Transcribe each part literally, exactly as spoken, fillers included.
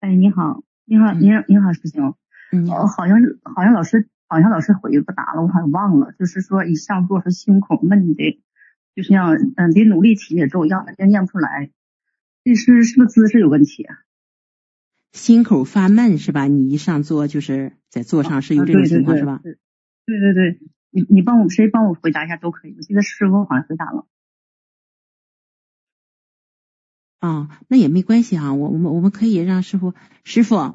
哎，你好，你好，你好，你好，师兄。 嗯， 哦，好像是，好像老师，好像老师回不答了，我好像忘了。就是说，一上座是胸口闷的，就像嗯，得努力提也咒，要念念不出来。这是是不是姿势有问题啊？ 心口发闷是吧？你一上座就是在座上是有这种情况、 啊、对对对是吧？ 对对对，你你帮我谁帮我回答一下都可以。我记得师傅好像回答了。 啊、哦，那也没关系啊，我我们我们可以让师傅师傅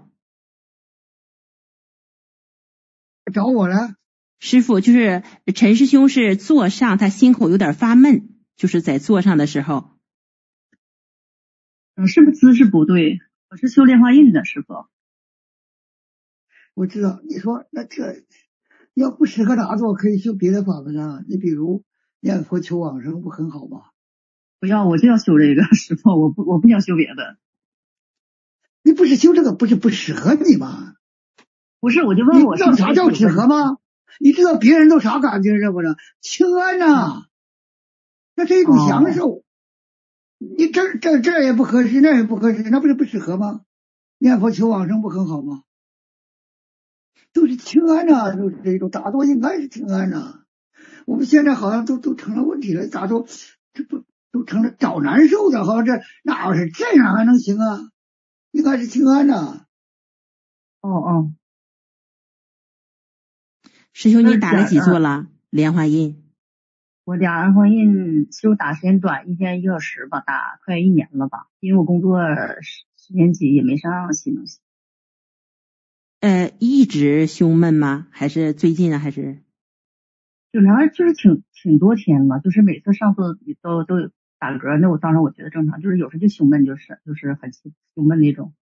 找我了。 师傅就是陈师兄是座上，他心口有点发闷，就是在座上的时候。 嗯，是不是姿势不对？我是修莲花印的师傅。 我知道，你说那这要不适合打坐，可以修别的法门啊。你比如念佛求往生，不很好吗？ 不要，我就要修这个，师傅，我不我不想修别的。 你不是修这个，不是不适合你吗？ 不是，我就问我你知道啥叫适合吗？你知道别人都啥感觉是不是？清安呐、啊，那是一种享受。哦、你这这这也不合适，那也不合适，那不是不适合吗？念佛求往生不很好吗？都是清安呐、啊，都是这种打坐应该是清安呐、啊。我们现在好像都都成了问题了，打坐这不都成了找难受的，好像这哪要是这样还能行啊？应该是清安呐、啊。 哦哦。 师兄，你打了几座了？莲花印？ 我打莲花印就打时间短，一天一个小时吧，打快一年了吧。因为我工作十年级也没上新东西。 呃，一直胸闷吗？还是最近啊？还是？ 就然后就是挺挺多天了，就是每次上次都都打嗝，那我当时我觉得正常，就是有时候就胸闷，就是就是很胸闷那种。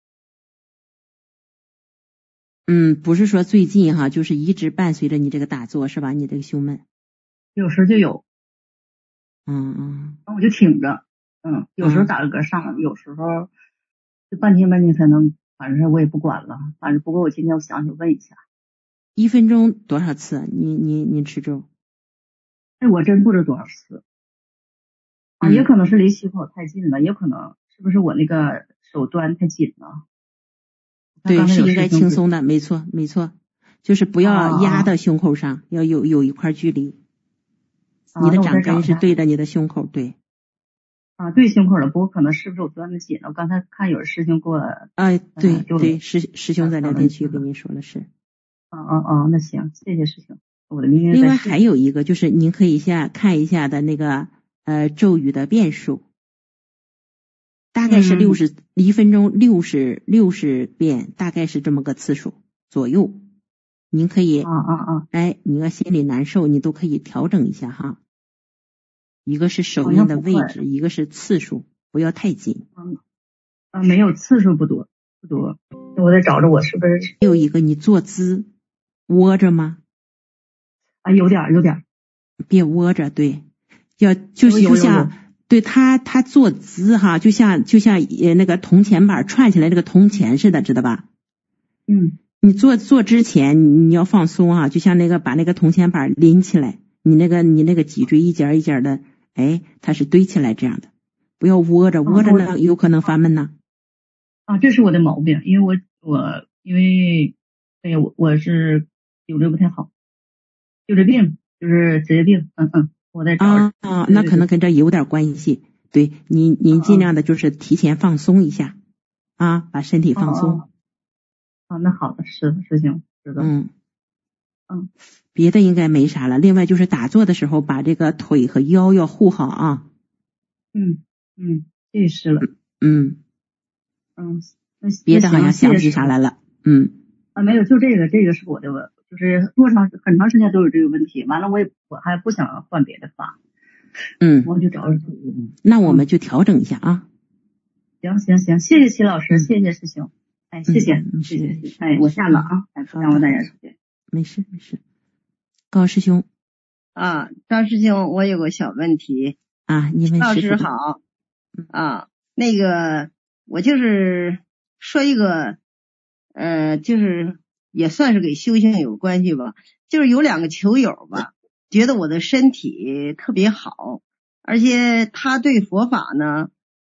嗯，不是说最近哈，就是一直伴随着你这个打坐是吧？你这个胸闷， 有时候就有， 嗯嗯， 然后我就挺着，嗯，有时候打个嗝上了，嗯、有时候就半天半天才能，反正我也不管了，反正不过我今天我想起问一下， 一分钟多少次？你你你持咒？ 哎，我真不知多少次，啊，也可能是离气口太近了，也可能是不是我那个手端太紧了。 对，是应该轻松的，没错没错，就是不要压到胸口上，啊、要有有一块距离。啊、你的掌根是对着你的胸口，对。 啊，对胸口的，不过可能是不是我端的紧了？我刚才看有师兄给我， 哎，对、呃、对，师师兄在聊天区跟您说了是。 哦哦哦，那行，谢谢师兄。我的命运。 另外还有一个就是，您可以下看一下的那个呃咒语的遍数。大概是六十、嗯、一分钟六十六十遍，大概是这么个次数左右。您可以， 啊啊啊， 哎，你要心里难受，你都可以调整一下哈。一个是手印的位置，一个是次数，不要太紧。 嗯啊，没有次数不多不多，我得找着我是不是？ 还有一个，你坐姿窝着吗？ 啊，有点有点。 别窝着，对，要就就像。对他，他坐姿哈，就像就像呃那个铜钱板串起来这个铜钱似的，知道吧？ 嗯， 你坐坐之前你要放松啊，就像那个把那个铜钱板拎起来，你那个你那个脊椎一节一节的，哎，它是堆起来这样的，不要窝着，窝着呢、哦、有可能发闷呢。 啊，这是我的毛病，因为我我因为哎呀我我是颈椎不太好，就这病就是职业病，嗯嗯。我在找啊啊，那可能跟这有点关系。对你，你尽量的就是提前放松一下，啊，啊把身体放松。 啊、哦哦，那好的，是的，师兄，知道。 嗯嗯， 别的应该没啥了。另外就是打坐的时候，把这个腿和腰要护好啊。 嗯嗯，这是了。 嗯嗯， 那别的好像想不起啥来了。嗯啊，没有，就这个，这个是我的问。就是多长很长时间都有这个问题，完了我也我还不想换别的法， 嗯， 我就找找。 那我们就调整一下啊。 行行行，谢谢齐老师，嗯、谢谢师兄，哎，谢谢、 嗯、 谢谢，哎，我下了啊，哎，不耽误大家时间。 没事没事。高师兄啊，张师兄，我有个小问题啊，你问老师好啊，那个我就是说一个，呃，就是。也算是给修行有关系吧，就是有两个球友吧，觉得我的身体特别好，而且他对佛法呢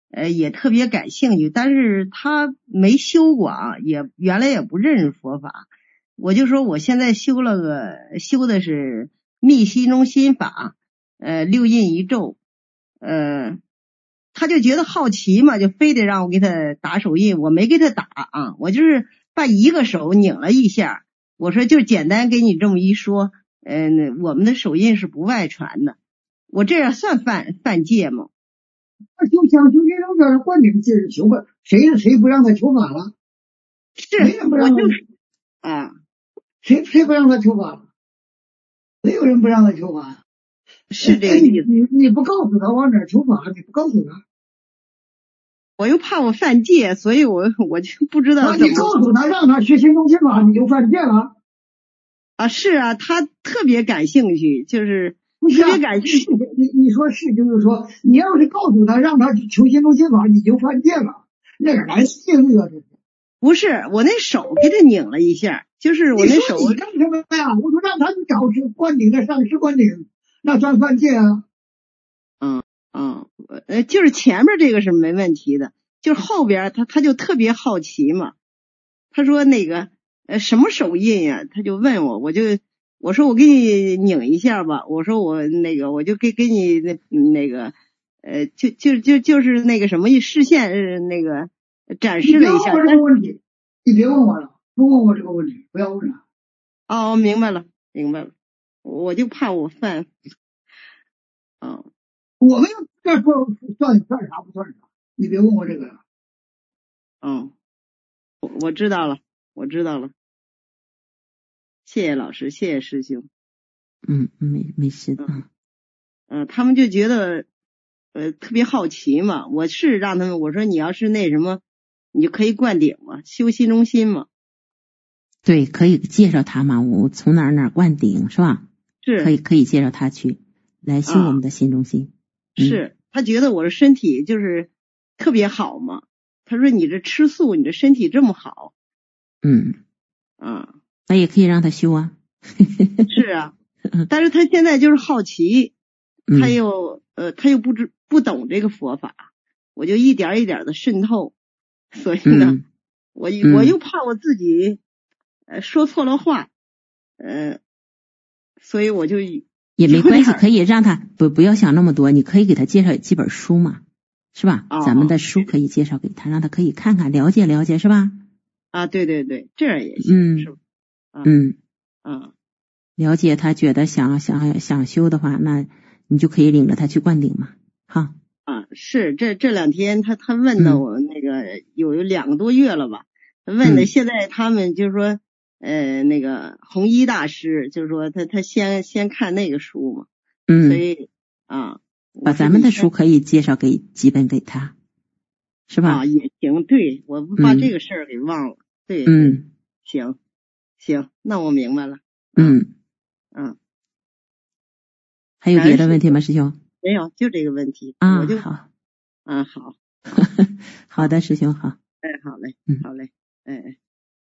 呃也特别感兴趣，但是他没修过啊，也原来也不认识佛法。我就说我现在修了个修的是密心中心法，呃六印一咒，呃他就觉得好奇嘛，就非得让我给他打手印，我没给他打啊，我就是把一个手拧了一下，我说就简单给你这么一说，嗯、呃，我们的手印是不外传的，我这样算犯犯戒吗？ 那就像修心中这灌顶戒是求法，谁谁不让他求法了？ 是， 没人不让他我就是啊， 谁谁不让他求法了？没有人不让他求法。 是这个意思。 你你不告诉他往哪求法，你不告诉他， 我又怕我犯戒，所以我我就不知道怎么。 那你告诉他让他学心中心法，你就犯戒了啊？是啊，他特别感兴趣，就是特别感兴趣。 你你说是就是说，你要是告诉他让他去求心中心法，你就犯戒了，那个来戒律啊！这是不是我那手给他拧了一下，就是我那手。 你干什么呀？我说让他去找是灌顶的上师灌顶，那算犯戒啊。 嗯嗯，呃，就是前面这个是没问题的，就是后边他他就特别好奇嘛。他说那个呃什么手印呀、啊？他就问我，我就我说我给你拧一下吧。我说我那个我就给给你那那个呃就就就就是那个什么视线那个展示了一下。 你别问我这个问题，你别问我了，不问我这个问题，不要问了。 哦，明白了，明白了，我就怕我犯。哦。 我们要说算算啥不算啥，你别问我这个了。 嗯，我我知道了，我知道了。谢谢老师，谢谢师兄。 嗯，没没事的。 嗯、呃，他们就觉得呃特别好奇嘛。我是让他们我说你要是那什么，你就可以灌顶嘛，修心中心嘛。 对，可以介绍他嘛，我从哪儿哪儿灌顶是吧？ 是， 可以可以介绍他去来修我们的心中心。 啊是他觉得我的身体就是特别好嘛，他说你这吃素，你这身体这么好。 嗯啊， 那也可以让他修啊。 是啊，但是他现在就是好奇，他又、嗯、呃他又不知不懂这个佛法，我就一点一点的渗透，所以呢， 嗯、 我我又怕我自己呃说错了话，呃，所以我就。 也没关系，可以让他不不要想那么多，你可以给他介绍几本书嘛，是吧？ 哦、 咱们的书可以介绍给他，让他可以看看了解了解，是吧？ 啊，对对对，这样也行， 嗯是吧？啊、 嗯嗯， 了解他觉得想想想修的话，那你就可以领着他去灌顶嘛，哈。 啊，是这这两天他他问的我那个、嗯、有有两个多月了吧，他问的、嗯、现在他们就是说。呃，那个弘一大师就是说他他先先看那个书嘛， 嗯， 所以啊， 把咱们的书可以介绍给几本给他，是吧？ 啊，也行，对，我不把这个事儿给忘了，嗯、对， 嗯， 行行，那我明白了， 嗯嗯， 还有别的问题吗，师兄？ 没有，就这个问题啊， 我就好， 啊好， 好的，师兄好， 哎，好嘞， 嗯， 好嘞，哎哎。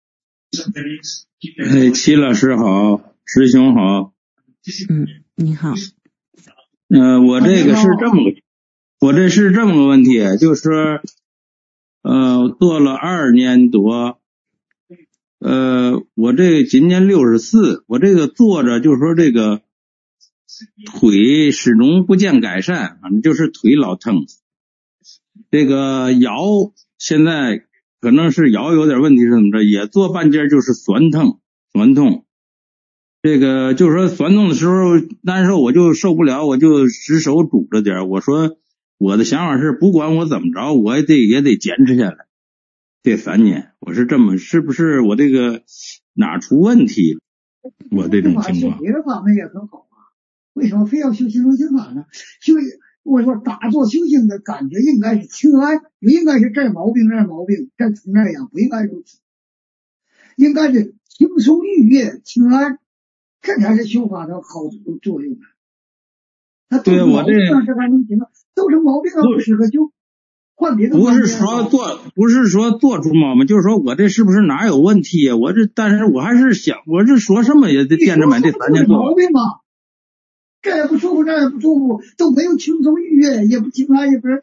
哎，齐老师好，师兄好。 嗯，你好。 呃，我这个是这么个，我这是这么个问题，就是说，呃，做了二年多，呃，我这今年六十四，我这个坐着就是说这个腿始终不见改善，反正就是腿老疼。这个腰现在。可能是腰有点问题是怎么着，也做半截就是酸疼酸痛，这个就是说酸痛的时候难受，我就受不了，我就使手拄着点。我说我的想法是不管我怎么着我也得也得坚持下来这三年，我是这么，是不是我这个哪出问题了？我这种情况别的方面也很好啊，为什么非要修心中心法呢？修我说打坐修行的感觉应该是清安，不应该是这毛病那毛病这那样，不应该如此，应该是轻松愉悦清安，这才是修法的好作用。那都是毛病啊，这还能行啊？都是毛病啊，不适合修，换别的。 不是说做，不是说做出毛病，就是说我这是不是哪有问题啊？我这，但是我还是想，我这说什么也得惦着买这三年做毛病嘛。这也不舒服，那也不舒服，都没有轻松愉悦，也不清安，也不是这，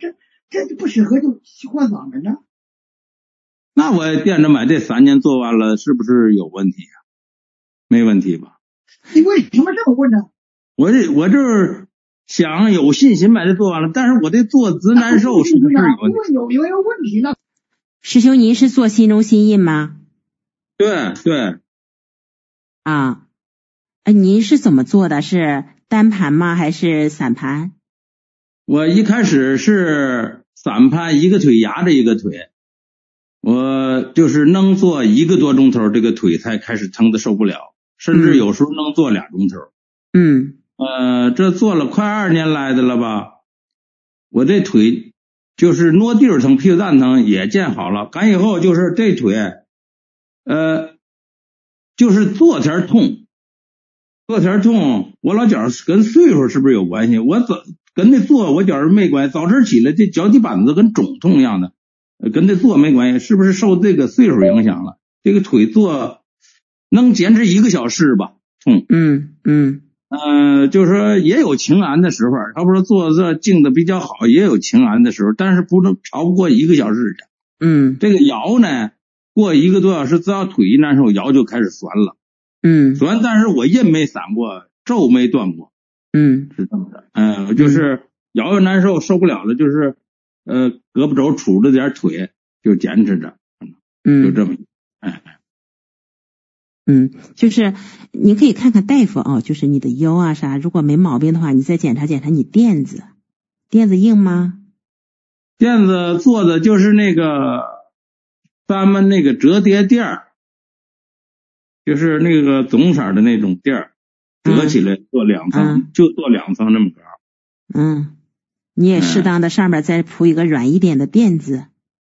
这不适合就换嗓门呢？ 那我惦着买这三年做完了，是不是有问题啊？没问题吧？ 你为什么这么问呢？ 我这我就是想有信心把这做完了，但是我这坐姿难受，是不是有问题？ 有有没有问题呢？ 师兄，您是做心中心印吗？ 对对。 啊，哎，您是怎么做的？是单盘吗？还是散盘？ 我一开始是散盘，一个腿压着一个腿，我就是能做一个多钟头，这个腿才开始疼的受不了，甚至有时候能做俩钟头。 嗯， 呃，这做了快二年来的了吧，我这腿就是挪地儿疼、屁股蛋疼也见好了。赶以后就是这腿，呃，就是坐前痛，坐前痛，我老觉着跟岁数是不是有关系？我早跟那坐我觉着没关系，早晨起来这脚底板子跟肿痛一样的，跟那坐没关系，是不是受这个岁数影响了？这个腿坐能坚持一个小时吧，痛。 嗯嗯。 呃，就是说也有晴安的时候，他不是坐这静的比较好，也有晴安的时候，但是不能超不过一个小时去。 嗯， 这个腰呢，过一个多小时，只要腿一难受，腰就开始酸了。 嗯， 酸，但是我印没散过，皱没断过。 嗯， 是这么的。嗯、呃，就是腰又难受，受不了了，就是呃胳膊肘杵着点腿，就坚持着。嗯，就这么。哎。 嗯，就是你可以看看大夫啊，就是你的腰啊啥，如果没毛病的话，你再检查检查你垫子，垫子硬吗？ 垫子做的就是那个咱们那个折叠垫儿，就是那个棕色的那种垫儿，折起来做两层， 嗯、 就做两层那么高。 嗯，你也适当的上面再铺一个软一点的垫子。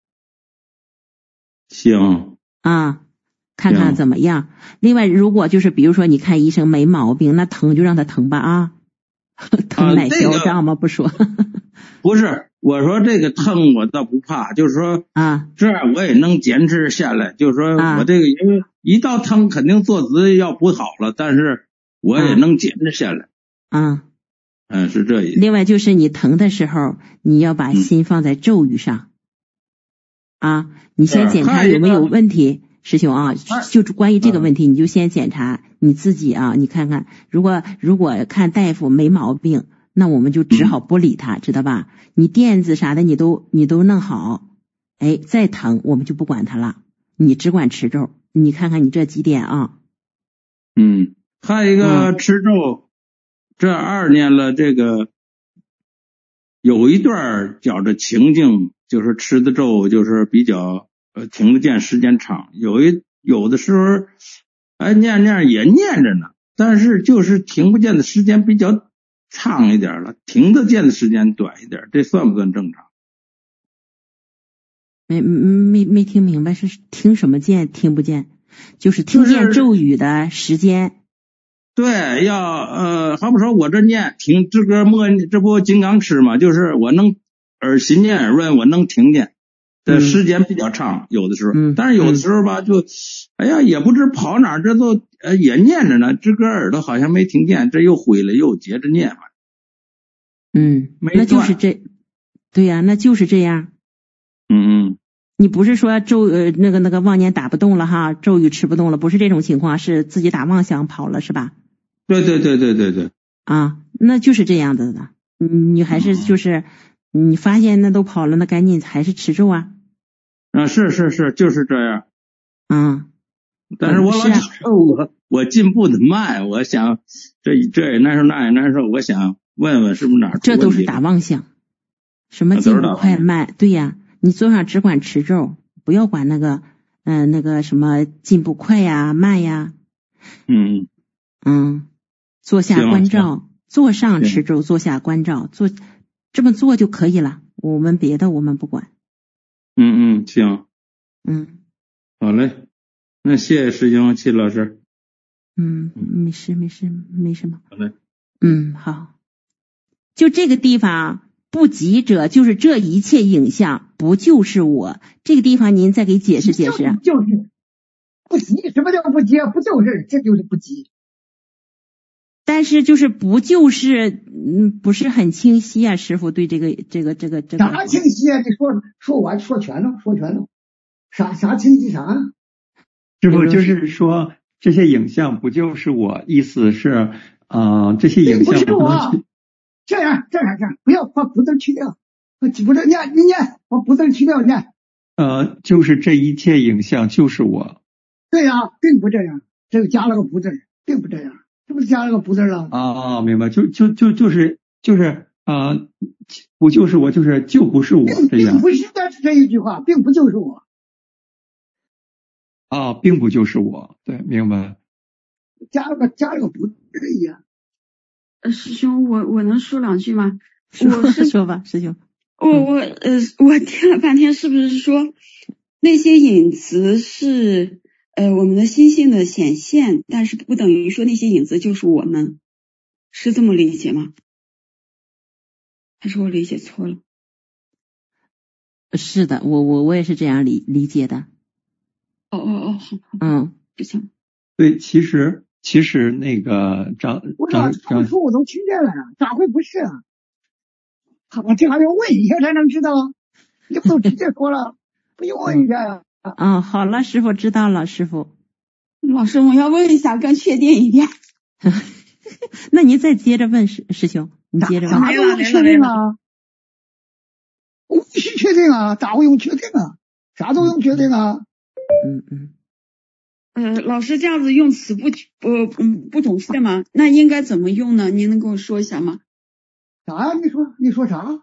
行。 啊。看看怎么样。另外，如果就是比如说你看医生没毛病，那疼就让他疼吧啊，疼乃消胀嘛，不说。 不是，我说这个疼我倒不怕，就是说啊， 这样我也能坚持下来。就是说我这个因为一到疼肯定坐姿要不好了，但是我也能坚持下来。 嗯嗯，是这意思。 另外就是你疼的时候，你要把心放在咒语上。嗯、啊，你先检查有没有问题。师兄啊，就关于这个问题，你就先检查你自己啊，你看看，如果如果看大夫没毛病，那我们就只好不理他，知道吧？你垫子啥的你都你都弄好，哎，再疼我们就不管他了，你只管持咒，你看看你这几点啊。 嗯，还有一个持咒，嗯、这二年了，这个有一段觉着情境，就是持的咒就是比较。呃，听得见时间长，有一有的时候，哎，念念也念着呢，但是就是听不见的时间比较长一点了，听得见的时间短一点，这算不算正常？ 没没没听明白，是听什么见？听不见，就是听见咒语的时间。就是、 对，要呃，好比说我这念听这个默，这不金刚持嘛，就是我能耳心念耳润，我能听见。这时间比较长，有的时候， 嗯， 但是有的时候吧，就，哎呀，也不知跑哪儿，这都呃也念着呢，这个耳朵好像没听见，这又回来又接着念嘛。 嗯，那就是这，对呀、啊，那就是这样。 嗯嗯。 你不是说咒呃那个那个妄念打不动了哈，咒语吃不动了，不是这种情况，是自己打妄想跑了是吧？ 对对对对对对。 啊，那就是这样子的，你还是就是。嗯你发现那都跑了，那赶紧还是持咒啊！ 啊，是是是，就是这样。 嗯， 但是我老觉得我我进步的慢，我想这这也难受那也难受，我想问问是不是哪儿？ 这都是打妄想，什么进步快慢？对呀，你坐上只管持咒，不要管那个嗯、呃、那个什么进步快呀慢呀。 嗯嗯，坐下关照，坐上持咒，坐下关照，坐。这么做就可以了，我们别的我们不管。 嗯嗯，行。 嗯， 好嘞，那谢谢师兄，谢老师。 嗯，没事没事没什么。 好嘞。 嗯，好。就这个地方不急者，就是这一切影像不就是我？这个地方您再给解释解释。 就是不急，什么叫不急啊？不就是，这就是不急。 但是就是不就是嗯不是很清晰啊，师傅对这个这个这个这个啥清晰啊？你说说完说全了，说全了，啥啥清晰啥？ 师傅就是说这些影像不就是我，意思是呃这些影像不是我。这样这样这样，不要把不字去掉，不是念你念，把不字去掉念。 呃，就是这一切影像就是我。 对呀、啊，并不这样，这个加了个不字，并不这样，这不是加了个不字了？ 啊，明白，就就就就是就是啊、呃，不就是我，就是就不是我这样。 并不是但是这一句话，并不就是我。 啊，并不就是我，对，明白。 加了个加了个不字呀。 呃，师兄，我我能说两句吗？ 说我是说吧，师兄。 我我呃，我听了半天，是不是说那些影子是呃我们的心性的显现，但是不等于说那些影子就是我们，是这么理解吗？还是我理解错了？ 是的，我我我也是这样理理解的。 哦哦哦，好，好， 嗯， 不行。 对，其实其实那个张张张说我都听见了呀，咋会不是啊？我这还要问一下才能知道，你不都直接说了，不用问一下呀？ 嗯、哦，好了，师傅知道了，师傅。 老师，我要问一下，更确定一点。 那您再接着问师师兄，你接着问。 咋都用确定啊？我必须确定啊，咋会用确定啊？啥都用确定啊？ 嗯嗯。 呃，老师这样子用词不不嗯不准确吗？那应该怎么用呢？您能跟我说一下吗？ 啥呀？你说你说啥？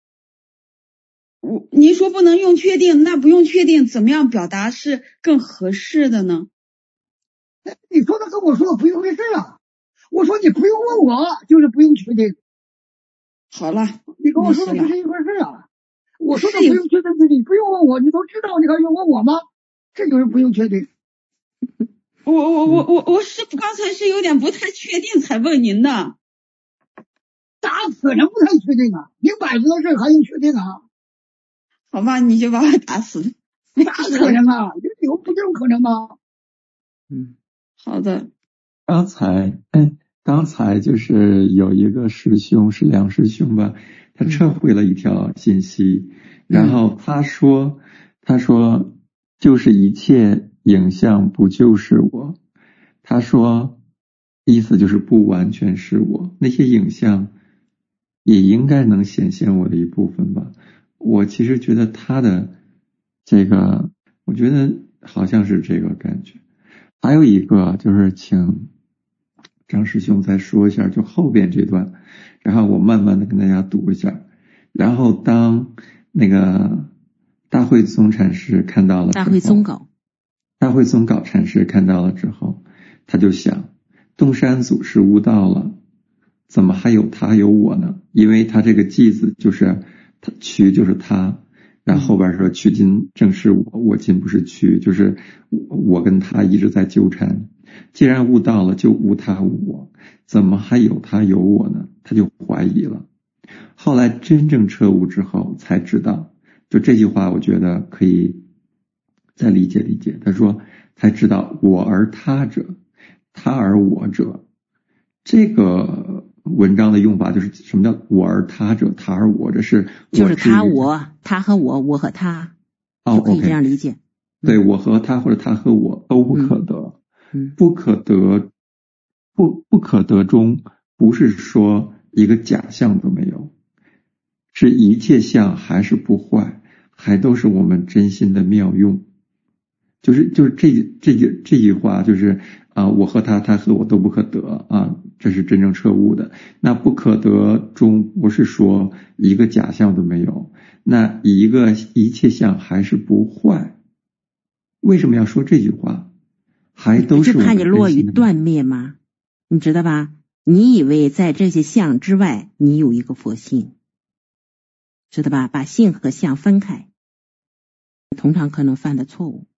我您说不能用确定，那不用确定怎么样表达是更合适的呢？ 你说的跟我说的不一回事啊！我说你不用问我，就是不用确定。 好了， 你跟我说的不是一回事啊！我说的不用确定，你不用问我，你都知道，你还用问我吗？这就是不用确定。 我我我我我是刚才是有点不太确定才问您的。 咋可能不太确定啊？明摆着的事还用确定啊？ 好吧，你就把我打死。 咋可能啊？有不这种可能吗？ 嗯， 好的。 刚才哎，刚才就是有一个师兄是梁师兄吧，他撤回了一条信息，嗯、然后他说他说就是一切影像不就是我，他说意思就是不完全是我，那些影像也应该能显现我的一部分吧。我其实觉得他的这个，我觉得好像是这个感觉。还有一个就是请张师兄再说一下，就后边这段，然后我慢慢的跟大家读一下。然后当那个大慧宗禅师看到了之后，大慧宗稿，大慧宗稿禅师看到了之后，他就想，东山祖师悟道了，怎么还有他有我呢？因为他这个寂字就是他，渠就是他，然后后边说渠今正是我，我今不是渠，就是我跟他一直在纠缠。既然悟道了，就无他无我，怎么还有他有我呢？他就怀疑了。后来真正彻悟之后才知道，就这句话我觉得可以再理解理解。他说才知道我而他者，他而我者。这个文章的用法就是什么叫我而他者，他而我，这是就是他我，他和我，我和他， 哦， 可以这样理解。 对，我和他或者他和我都不可得， 嗯， 不可得，不不可得中不是说一个假象都没有，是一切相还是不坏，还都是我们真心的妙用。就是就是这这句这句话就是啊，我和他，他和我都不可得啊，这是真正彻悟的。那不可得中不是说一个假象都没有，那一个一切相还是不坏。为什么要说这句话？还都是我们真心的， 就怕你落于断灭吗？你知道吧？你以为在这些相之外，你有一个佛性，知道吧？把性和相分开，通常可能犯的错误。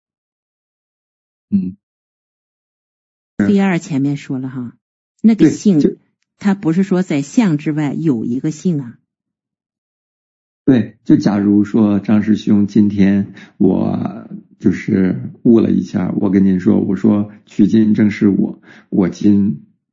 嗯， 第二前面说了哈，那个性，它不是说在相之外有一个性啊。 对，就假如说张师兄今天我就是悟了一下，我跟您说，我说取今正是我，我今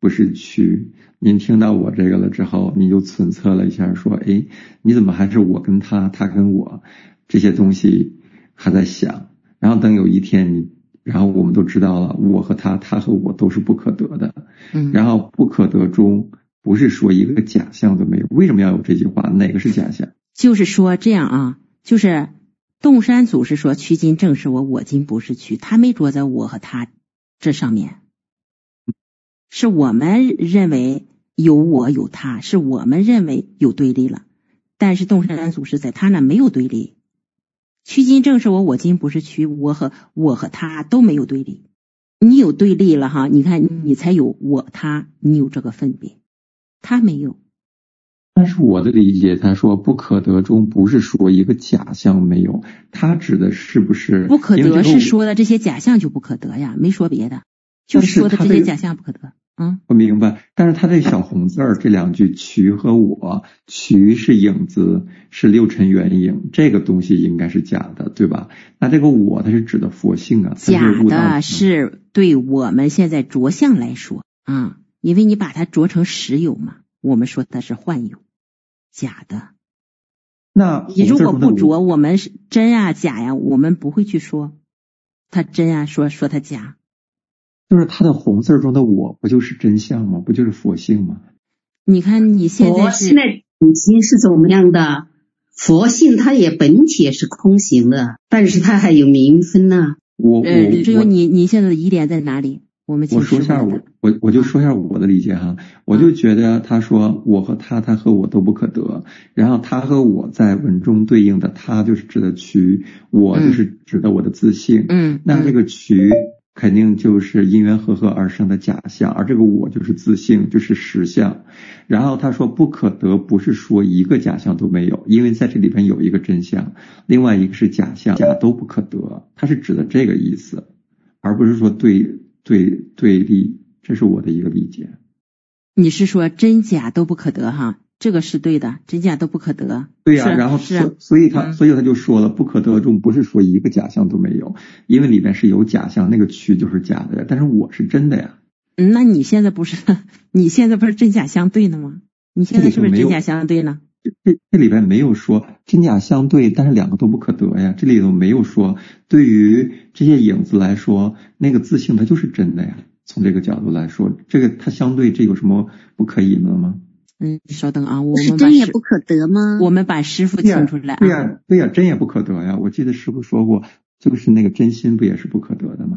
不是衢。您听到我这个了之后，你就忖测了一下，说，哎，你怎么还是我跟他，他跟我，这些东西还在想。然后等有一天你，然后我们都知道了，我和他，他和我都是不可得的。 嗯， 然后不可得中不是说一个假象都没有。为什么要有这句话？哪个是假象？ 就是说这样啊，就是洞山祖师说衢今正是我，我今不是衢，他没着在我和他这上面，是我们认为有我有他，是我们认为有对立了。但是洞山祖师在他那没有对立，衢今正是我，我今不是衢，我和我和他都没有对立。你有对立了哈，你看你才有我他，你有这个分别，他没有。 但是我的理解，他说不可得中不是说一个假象没有，他指的是不是不可得是说的这些假象就不可得呀，没说别的，就是说的这些假象不可得。嗯， 我明白。但是他这小红字儿这两句，衢和我，衢是影子，是六尘缘影，这个东西应该是假的，对吧？那这个我，它是指的佛性啊， 假的是对我们现在着相来说啊、嗯，因为你把它着成实有嘛，我们说它是幻有，假的。 那你如果不着，我们是真呀假呀，我们不会去说它真呀，说说它假。 就是他的红字中的我，不就是真相吗？不就是佛性吗？ 你看你现在是现在本性是怎么样的？佛性它也本体也是空行的，但是它还有名分呢、啊。 我呃，只有你你现在的疑点在哪里？我们我说一下我我我就说一下我的理解哈，我就觉得他说我和他，他和我都不可得，然后他和我在文中对应的他就是指的衢，我就是指的我的自性。 嗯， 那这个衢肯定就是因缘和合而生的假象，而这个我就是自性，就是实相。然后他说不可得不是说一个假象都没有，因为在这里边有一个真相，另外一个是假象，假都不可得，他是指的这个意思，而不是说对对对立，这是我的一个理解。 你是说真假都不可得哈？这个是对的，真假都不可得。 对呀、啊，然后所所以他、嗯、所以他就说了，不可得中不是说一个假象都没有，因为里面是有假象，那个衢就是假的呀，但是我是真的呀。 嗯，那你现在不是你现在不是真假相对呢吗？你现在是不是真假相对呢？ 这这里边没有说真假相对，但是两个都不可得呀。这里头没有说对于这些影子来说，那个自性它就是真的呀。从这个角度来说，这个它相对，这有什么不可以的吗？ 嗯，稍等啊，我们是真也不可得吗？ 我们把师父请出来啊。 对呀，对呀，真也不可得呀。我记得师父说过，就是那个真心不也是不可得的吗？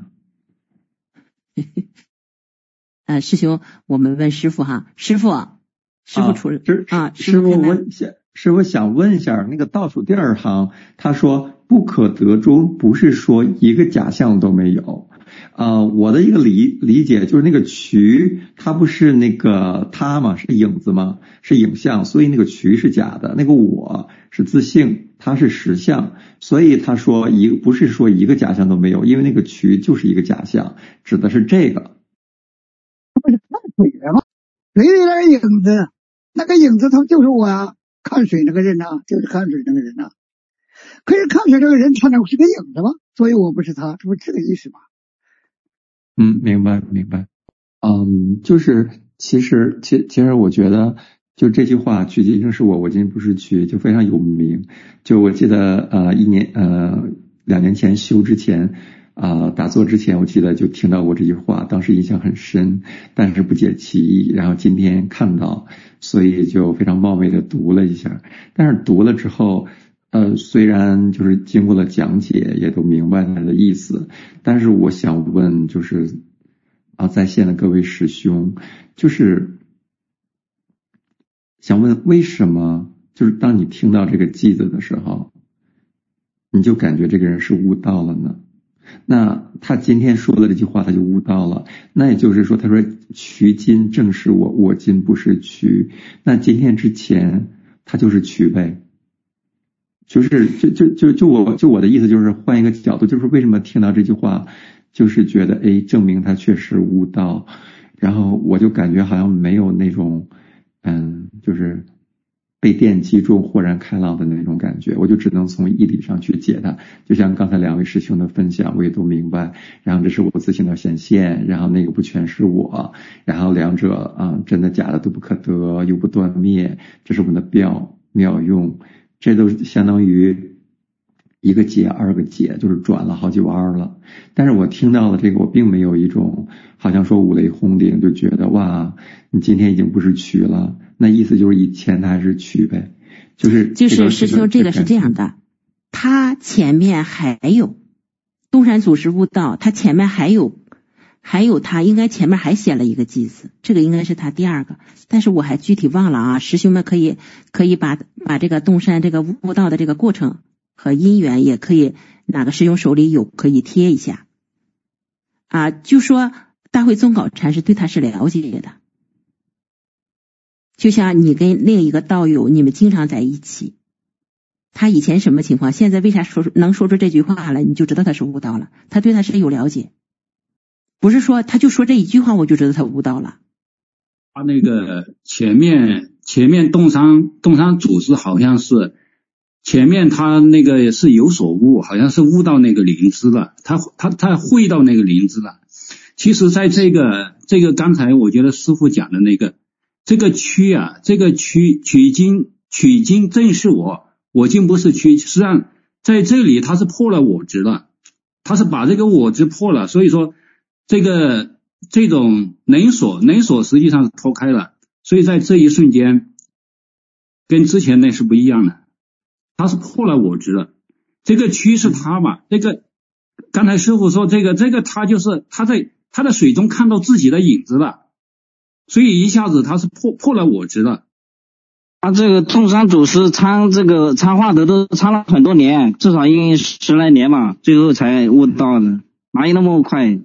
呃，师兄，我们问师父哈，师父，师父出来啊，师父问想，师父想问一下，那个倒数第二行，他说不可得中，不是说一个假象都没有。呃，我的一个理理解就是那个衢，它不是那个他嘛，是影子嘛，是影像，所以那个衢是假的，那个我是自性，它是实相，所以他说一个不是说一个假象都没有，因为那个衢就是一个假象，指的是这个。 不是看水了吗？水里那个影子，那个影子他就是我呀、啊，看水那个人呐、啊，就是看水那个人呐、啊。可是看水这个人他那不是个影子吗？所以我不是他，这不是这个意思吗？ 嗯，明白明白。嗯，就是其实其其实我觉得就这句话，衢今正是我，我今不是衢，就非常有名。就我记得呃一年呃两年前修之前啊、呃、打坐之前，我记得就听到过这句话，当时印象很深，但是不解其意。然后今天看到，所以就非常冒昧的读了一下。但是读了之后。呃，虽然就是经过了讲解，也都明白它的意思，但是我想问，就是啊，在线的各位师兄，就是想问，为什么就是当你听到这个偈子的时候，你就感觉这个人是悟道了呢？那他今天说的这句话，他就悟道了。那也就是说，他说衢今正是我，我今不是衢。那今天之前，他就是衢呗。就是就就就就我就我的意思就是换一个角度，就是为什么听到这句话，就是觉得哎，证明他确实悟道，然后我就感觉好像没有那种嗯，就是被电击中豁然开朗的那种感觉，我就只能从义理上去解它。就像刚才两位师兄的分享，我也都明白。然后这是我自性的显现，然后那个不全是我，然后两者啊、嗯，真的假的都不可得，又不断灭，这是我们的妙妙用。这都相当于一个解二个解，就是转了好几弯了。但是我听到了这个，我并没有一种好像说五雷轰顶，就觉得哇，你今天已经不是衢了。那意思就是以前他还是衢呗，就是就是师兄，这个是这样的，他前面还有东山祖师悟道，他前面还有还有他应该前面还写了一个偈子，这个应该是他第二个，但是我还具体忘了啊。师兄们可以可以把把这个东山这个悟道的这个过程和因缘，也可以哪个师兄手里有可以贴一下啊。就说大慧宗稿禅师对他是了解的。就像你跟另一个道友，你们经常在一起，他以前什么情况，现在为啥说能说出这句话了，你就知道他是悟道了，他对他是有了解，不是说他就说这一句话我就知道他悟道了。 他那个前面前面东山东山祖师好像是前面他那个是有所悟，好像是悟到那个灵知了，他他他会到那个灵知了。其实在这个这个刚才我觉得师父讲的那个这个区啊，这个区取经取经正是我，我竟不是区。实际上在这里他是破了我执了，他是把这个我执破了，所以说这个这种能所能所实际上是脱开了，所以在这一瞬间跟之前那是不一样的，他是破了我执了。这个区是他嘛，这个刚才师父说这个这个他就是他在他的水中看到自己的影子了。所以一下子他是破破了我执了。 他这个东山祖师参这个参化德都参了很多年，至少应十来年嘛，最后才悟到的，哪有那么快？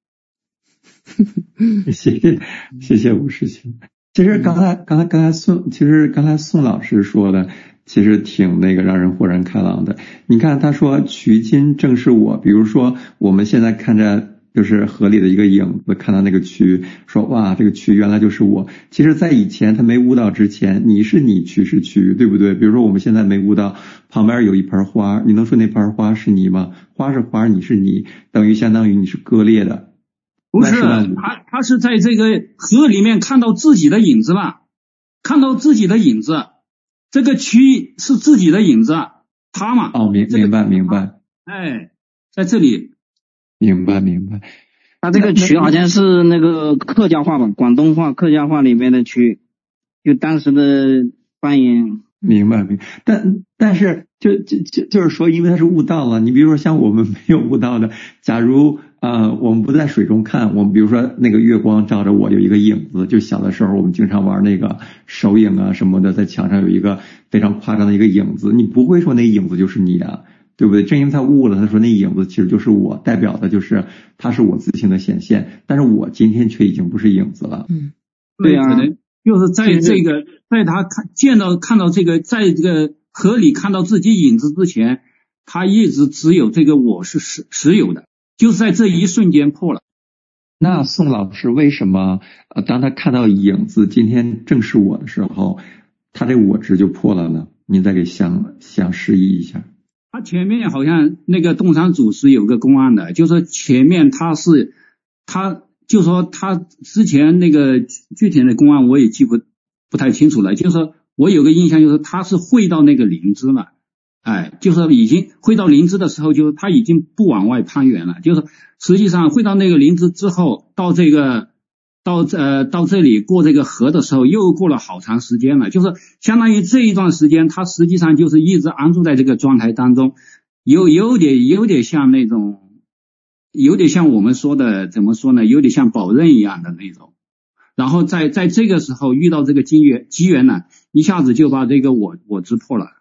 谢谢谢谢吴师兄。其实刚才刚才刚才宋，其实刚才宋老师说的，其实挺那个让人豁然开朗的。你看他说取经正是我，比如说我们现在看着。就是河里的一个影子，看到那个衢，说哇，这个衢原来就是我。其实在以前他没悟到之前，你是你，衢是衢，对不对？比如说我们现在没悟到，旁边有一盆花，你能说那盆花是你吗？花是花，你是你，等于相当于你是割裂的。 不是，他他是在这个河里面看到自己的影子了，看到自己的影子，这个衢是自己的影子，他嘛。 哦，明明白明白。 哎，在这里。 明白明白， 他这个衢好像是那个客家话吧，广东话客家话里面的衢，就当时的方言。 明白明白，但但是就就就就是说，因为他是悟道了，你比如说像我们没有悟道的，假如呃我们不在水中看，我们比如说那个月光照着我有一个影子，就小的时候我们经常玩那个手影啊什么的，在墙上有一个非常夸张的一个影子，你不会说那影子就是你啊。对不对？正因为他悟了，他说那影子其实就是我，代表的就是他是我自性的显现，但是我今天却已经不是影子了。 嗯， 对啊，可能就是在这个，在他看见到看到这个，在这个河里看到自己影子之前，他一直只有这个我是实实有的，就是在这一瞬间破了。 那宋老师为什么呃，当他看到影子今天正是我的时候，他这我执就破了呢？您再给详详示意一下。 他前面好像那个东山祖师有个公案的，就是前面他是他就说他之前那个具体的公案我也记不不太清楚了，就是说我有个印象就是他是会到那个灵芝了，哎，就是已经会到灵芝的时候，就是他已经不往外攀援了，就是实际上会到那个灵芝之后，到这个到呃到这里过这个河的时候，又过了好长时间了，就是相当于这一段时间，他实际上就是一直安住在这个状态当中，有有点有点像那种，有点像我们说的怎么说呢？有点像宝刃一样的那种。然后在在这个时候遇到这个机缘机缘呢，一下子就把这个我我知破了，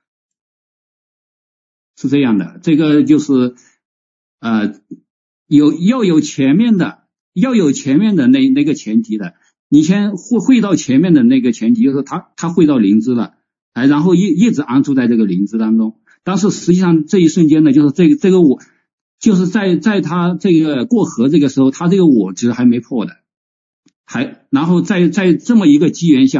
是这样的。这个就是呃有要有前面的。要有前面的那那个前提的，你先会会到前面的那个前提，就是他他会到灵芝了，哎，然后一一直安住在这个灵芝当中。但是实际上这一瞬间呢，就是这个这个我，就是在在他这个过河这个时候，他这个我执还没破的，还然后在在这么一个机缘下，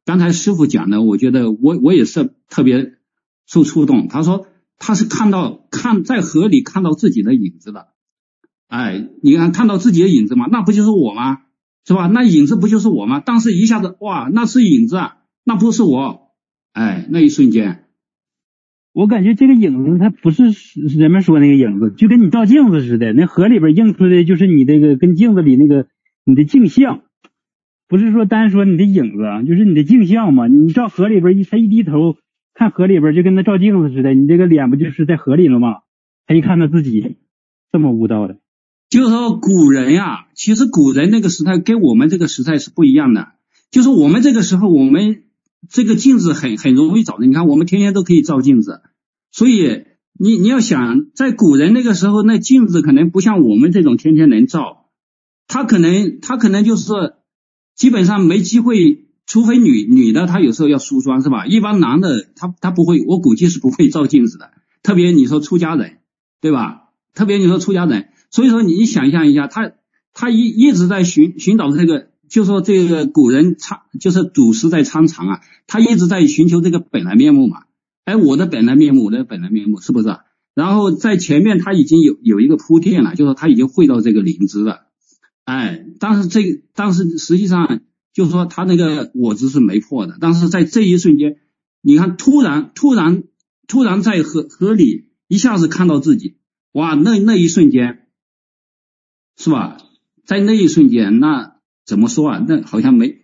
刚才师傅讲的，我觉得我我也是特别受触动。他说他是看到看在河里看到自己的影子的，哎，你看看到自己的影子嘛，那不就是我吗？是吧？那影子不就是我吗？当时一下子哇，那是影子啊，那不是我，哎，那一瞬间。 我感觉这个影子它不是人们说那个影子，就跟你照镜子似的，那河里边映出的就是你这个跟镜子里那个你的镜像，不是说单说你的影子啊，就是你的镜像嘛。你照河里边一他一低头看河里边就跟他照镜子似的，你这个脸不就是在河里了吗？他一看他自己这么悟道的。 就是说古人呀、啊，其实古人那个时代跟我们这个时代是不一样的。就是我们这个时候，我们这个镜子很很容易找的，你看我们天天都可以照镜子，所以你你要想，在古人那个时候，那镜子可能不像我们这种天天能照，他可能他可能就是基本上没机会，除非女女的她有时候要梳妆是吧？一般男的他他不会，我估计是不会照镜子的，特别你说出家人，对吧？特别你说出家人。所以说你想象一下，他他一一直在寻寻找这个，就说这个古人参就是祖师在参禅啊，他一直在寻求这个本来面目嘛。哎，我的本来面目，我的本来面目是不是？然后在前面他已经有有一个铺垫了，就是他已经会到这个灵知了。哎，但是这个但是实际上就是说他那个我执是没破的，但是在这一瞬间，你看突然突然突然在河河里一下子看到自己，哇，那那一瞬间。是吧？在那一瞬间，那怎么说啊？那好像没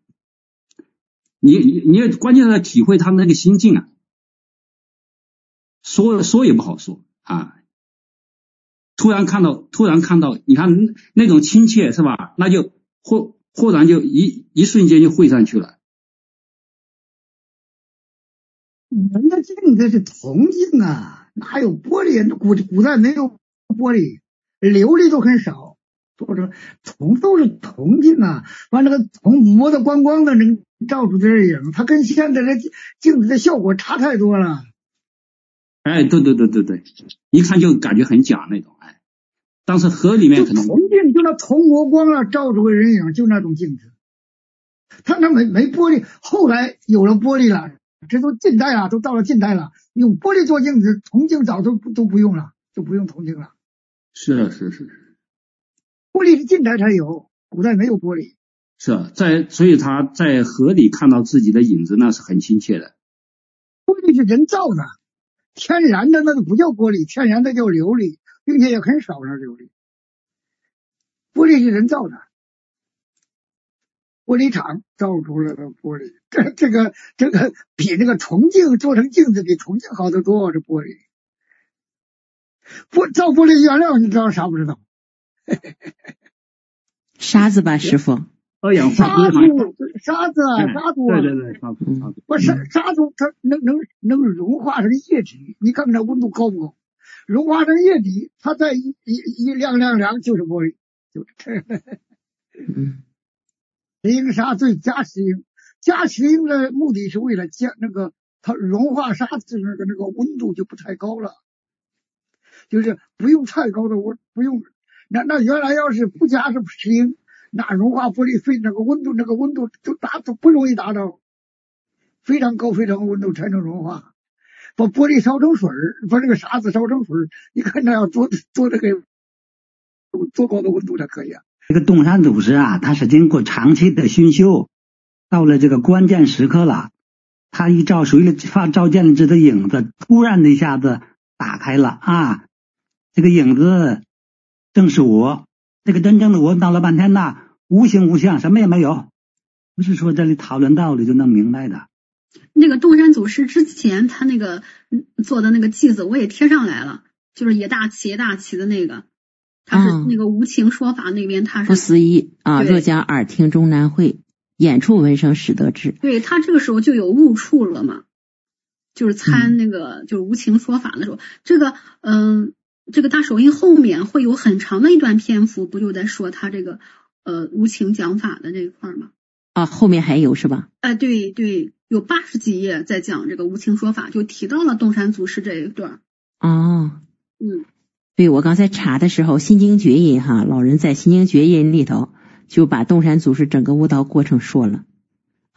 你，你你也关键是体会他那个心境啊，说说也不好说啊。突然看到，突然看到，你看那种亲切是吧？那就忽忽然就一一瞬间就汇上去了。 人的镜子是铜镜啊，哪有玻璃？古古代没有玻璃。琉璃都很少，做成铜都是铜镜啊，完那个铜磨得光光的，能照出这影，它跟现在的镜子的效果差太多了。 哎，对对对对对，一看就感觉很假那种，哎，但是河里面可能铜镜就那铜磨光了，照出个人影，就那种镜子。它那没没玻璃，后来有了玻璃了，这都近代了，都到了近代了，用玻璃做镜子，铜镜早都都不用了，就不用铜镜了。 是是是， 玻璃是近代才有，古代没有玻璃。 是在，所以他在河里看到自己的影子，那是很亲切的。 玻璃是人造的，天然的那个不叫玻璃，天然的叫琉璃，并且也很少那琉璃。玻璃是人造的，玻璃厂造出来的玻璃，这这个这个比那个铜镜做成镜子比铜镜好得多，这玻璃。不造玻璃原料你知道啥不知道？ 沙子吧，师傅。 二氧化沙子，沙子，沙子。 对对对，沙子，沙子。 不是沙子，它能能能融化成液体。你看看它温度高不高？融化成液体，它再一一一亮亮亮就是玻璃，就是这。 嗯。 石英砂最加石英，加石英的目的是为了将那个它融化沙子那个那个温度就不太高了。就是不用太高的温，不用那那原来要是不加是石英，那融化玻璃非那个温度那个温度就达都不容易达到非常高非常高温度才能融化，把玻璃烧成水，把这个沙子烧成水，你看那要做做这个多高的温度才可以啊？ 这个洞山祖师啊，他是经过长期的熏修，到了这个关键时刻了，他一照水里发照见了这个影子，突然的一下子打开了啊。这个影子正是我，这个真正的我闹了半天呐，无形无相，什么也没有，不是说这里讨论道理就能明白的。 那个洞山祖师之前他那个做的那个偈子我也贴上来了，就是也大齐也大齐的那个，他是那个无情说法那边他是不思议啊，若将耳听终难会，眼触闻声始得知。 对，他这个时候就有悟处了嘛，就是参那个、嗯、就是无情说法的时候，这个嗯。这个大手印后面会有很长的一段篇幅，不就在说他这个呃无情讲法的这一块吗？ 啊，后面还有是吧？ 哎、呃，对对，有八十几页在讲这个无情说法，就提到了洞山祖师这一段。 哦， 嗯， 对，我刚才查的时候，心经绝印哈，老人在心经绝印里头就把洞山祖师整个悟道过程说了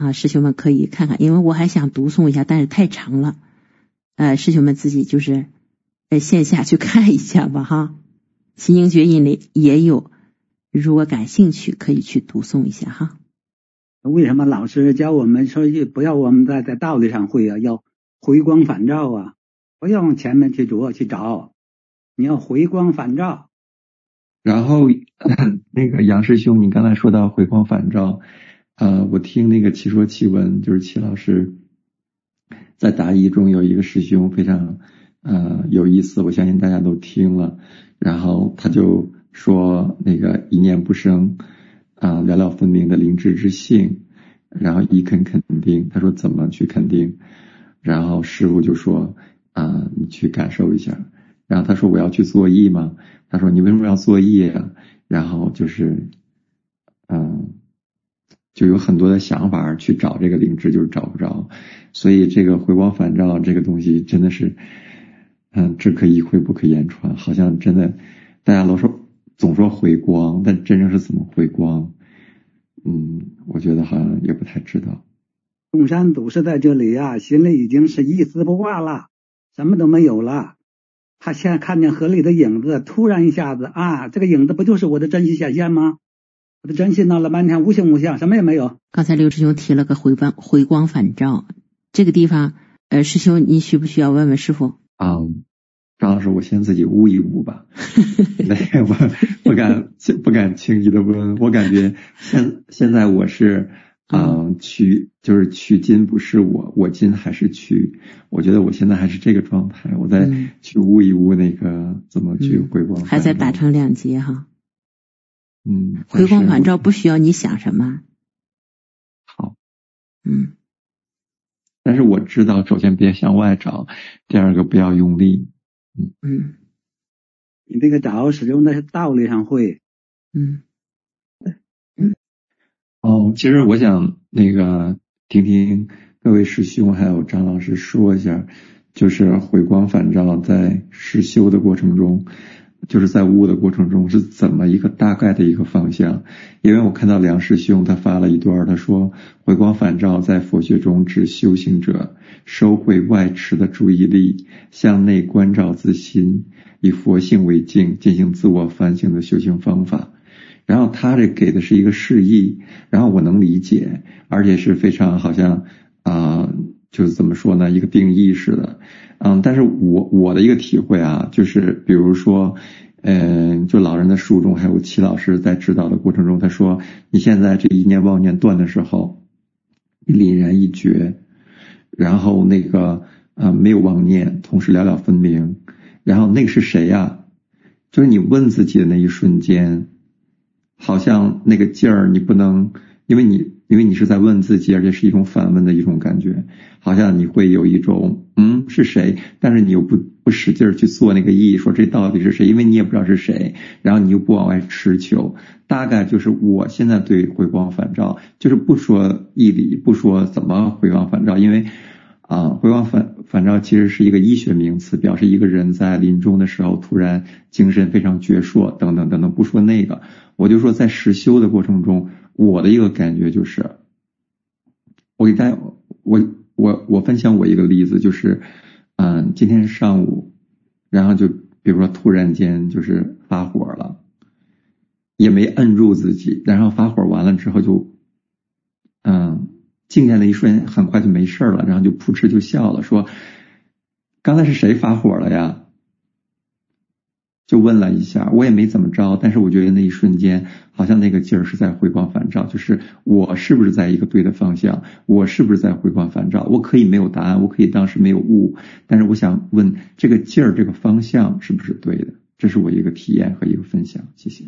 啊，师兄们可以看看，因为我还想读诵一下，但是太长了，呃，师兄们自己就是在线下去看一下吧哈。心经诀印里也有，如果感兴趣可以去读诵一下哈。 为什么老师教我们说不要我们在在道理上会啊，要回光返照啊，不要往前面去着去找，你要回光返照。 然后那个杨师兄，你刚才说到回光返照，呃，我听那个奇说奇闻，就是齐老师在答疑中有一个师兄非常呃有意思，我相信大家都听了。然后他就说那个一念不生啊、呃，了了分明的灵智之性，然后一肯肯定，他说怎么去肯定？然后师父就说啊、呃，你去感受一下。然后他说我要去作意吗？他说你为什么要作意啊？然后就是嗯、呃，就有很多的想法去找这个灵智，就是找不着。所以这个回光返照这个东西真的是嗯，只可意会不可言传，好像真的大家都说总说回光，但真正是怎么回光，嗯，我觉得好像也不太知道。 中山祖师在这里啊，心里已经是一丝不挂了，什么都没有了。他现在看见河里的影子，突然一下子啊，这个影子不就是我的真心显现吗？我的真心闹了半天无形无相，什么也没有。 刚才刘师兄提了个回光回光返照，这个地方呃，师兄你需不需要问问师父？ 嗯，张老师，我先自己悟一悟吧。对，我不敢不敢轻易的问，我感觉现现在我是嗯取就是取金不是我，我金还是取，我觉得我现在还是这个状态，我再去悟一悟那个怎么去回光返照、嗯、 还在打成两截哈。 嗯， 回光返照不需要你想什么。 好， 嗯。 但是我知道，首先别向外找，第二个不要用力。嗯嗯， 你这个找使用的是道理上会。 嗯嗯。哦，其实我想那个听听各位师兄还有张老师说一下，就是回光返照在实修的过程中，就是在悟的过程中是怎么一个大概的一个方向。因为我看到梁师兄他发了一段，他说回光返照在佛学中指修行者收回外持的注意力，向内关照自心，以佛性为镜，进行自我反省的修行方法。然后他这给的是一个示意，然后我能理解，而且是非常好像啊、呃，就是怎么说呢，一个定义似的。嗯，但是我我的一个体会啊，就是比如说嗯，就老人的书中还有齐老师在指导的过程中，他说你现在这一念妄念断的时候，你凛然一觉，然后那个呃没有妄念，同时了了分明，然后那个是谁呀？就是你问自己的那一瞬间，好像那个劲儿你不能，因为你因为你是在问自己，而且是一种反问的一种感觉，好像你会有一种嗯是谁，但是你又不不使劲去做那个意，说这到底是谁，因为你也不知道是谁，然后你又不往外持求，大概就是我现在对回光返照，就是不说义理，不说怎么回光返照，因为啊，回光返返照其实是一个医学名词，表示一个人在临终的时候突然精神非常矍铄等等等等，不说那个，我就说在实修的过程中，我的一个感觉就是，我给大家，我我我分享我一个例子，就是嗯，今天上午，然后就比如说突然间就是发火了，也没摁住自己，然后发火完了之后就嗯。静下来一瞬，很快就没事了，然后就扑哧就笑了，说刚才是谁发火了呀？就问了一下，我也没怎么着，但是我觉得那一瞬间好像那个劲儿是在回光返照，就是我是不是在一个对的方向，我是不是在回光返照，我可以没有答案，我可以当时没有悟，但是我想问这个劲儿这个方向是不是对的，这是我一个体验和一个分享，谢谢。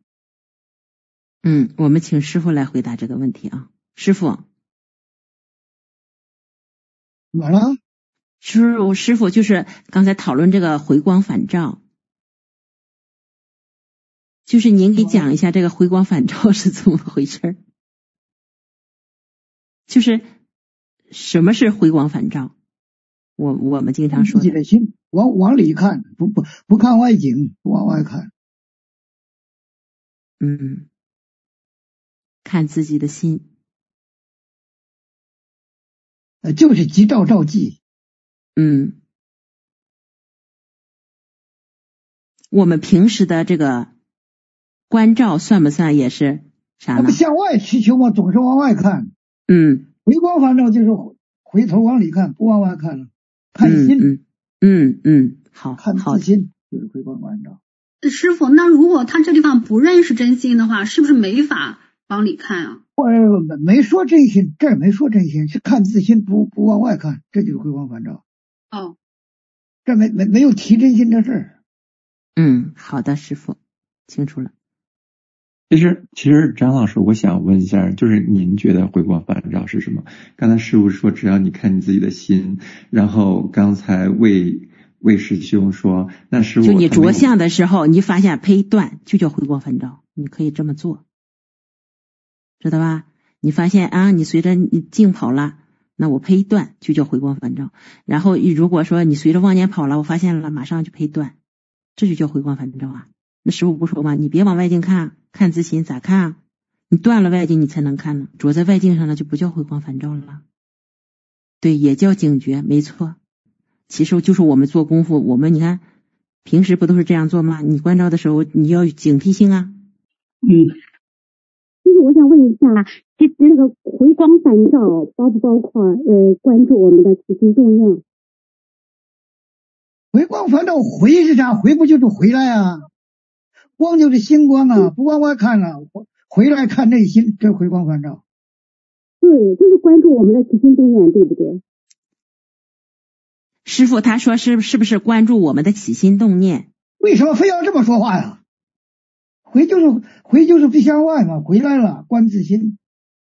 嗯，我们请师父来回答这个问题啊，师父。 怎么了？ 师傅，师傅就是刚才讨论这个回光返照，就是您给讲一下这个回光返照是怎么回事？就是什么是回光返照？我我们经常说自己的心往往里看，不不不看外景，不往外看。 嗯，看自己的心。 呃，就是即照照记。 嗯，我们平时的这个观照算不算也是啥呢？ 那不向外祈求吗？总是往外看。 嗯， 回光返照就是回头往里看，不往外看了，看心。 嗯嗯嗯，好， 看自心就是回光返照。 师傅，那如果他这地方不认识真心的话，是不是没法往里看啊？ 我没说真心，这儿没说真心，是看自心，不不往外看，这就是回光返照。 哦， 这没没没有提真心的事儿。 嗯，好的，师傅，清楚了。 其实，其实张老师，我想问一下，就是您觉得回光返照是什么？刚才师傅说，只要你看你自己的心，然后刚才魏魏师兄说，那师傅就你着相的时候，你发现胚断，就叫回光返照，你可以这么做，知道吧？你发现啊，你随着你静跑了，那我胚断就叫回光返照。然后如果说你随着妄念跑了，我发现了，马上就胚断，这就叫回光返照啊。那师傅不说吗？你别往外境看，看自心咋看啊？你断了外境，你才能看呢。着在外境上了，就不叫回光返照了。对，也叫警觉，没错。其实就是我们做功夫，我们你看平时不都是这样做吗？你观照的时候，你要有警惕性啊。 嗯，就是我想问一下，这那个回光返照包不包括呃关注我们的起心动念？ 回光返照回是啥？回不就是回来啊？光就是心光啊，不往外看啊，回来看内心，这回光返照。 对，就是关注我们的起心动念，对不对？ 师傅他说是是不是关注我们的起心动念？ 为什么非要这么说话呀？回就是回就是不向外嘛，回来了观自心。